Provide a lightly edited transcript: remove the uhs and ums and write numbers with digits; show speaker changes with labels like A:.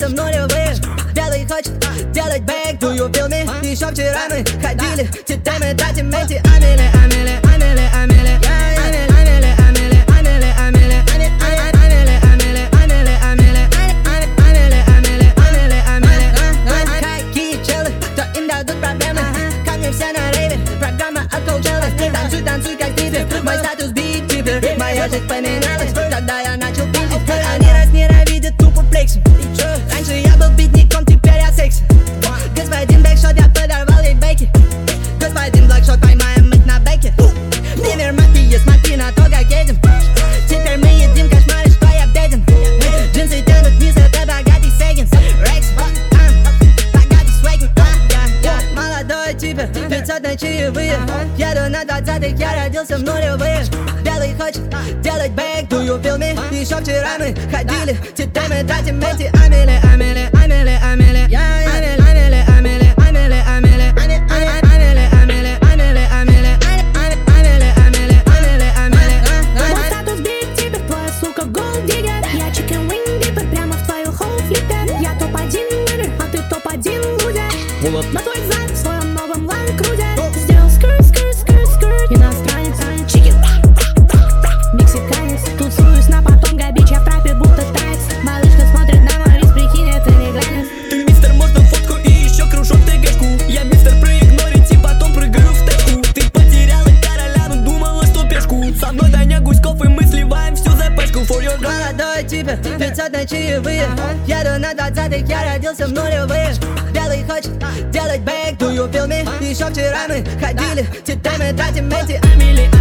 A: родился в нулевые. Белый хочет делать бэк, do you feel me? Еще вчера мы ходили, теперь мы тратим эти амели, амели, амели, амели, амели, амели, амели, амели, амели, амели, амели, амели, амели, амели, амели, амели. Какие челы, то им дадут проблемы. Ко мне все на рейве, программа от коучелы. Танцуй, танцуй, как дипер, мой статус биг типер. Моя жизнь поменялась, когда я начал пиздить. Они раз ненавидят тупо флексом. Раньше я был битником, теперь я секси. Господин Бэкшот, я подорвал ей бэки. Господин Блэкшот, поймаем их на бэке. Пример мафии, смотри на то, как едем. Теперь мы едим кошмары, что я беден. Джинсы тянут вниз, это богатый Сеггинс. Рекс, богатый свегин. Молодой типа, 500 на чаевые. Еду на 20-х, я родился в нулевые. Белый хочет делать бэк, do you feel me? Еще вчера мы ходили, теперь мы тратим эти амели, амели, амели, амели, амели, амели, амели, амели, амели, амели, амели, амели, амели, амели, амели, амели.
B: Мой статус биг типер, твоя сука голд диггер. Я чикен винг дипер, прямо в твою хоу флиппер. Я топ-1 нигер, а ты топ-1 лузер. На твой зад в своем новом Land Cruiser. Сделал скрт, скрт, скрт, скрт. Иностранец, чикен, мексиканец. Тусуюсь на потом, габич, я в трапе, будто танец. Малышка смотрит на мой рис, прикинь, это не глянец.
C: Ты мистер, можно фотку и еще кружок ТГшку. Я мистер, проигнорить и потом прыгаю в тэшку. Ты потеряла короля, но думала, что пешку. Со мной Даня Гуськов, и мы сливаем всю запешку. For your girl.
A: Молодой типа, 500 на чаевые. Еду на 20-х, я родился в нулевые. Белый хочет делать бэк, do you feel me? Еще вчера мы ходили, теперь мы тратим эти амели,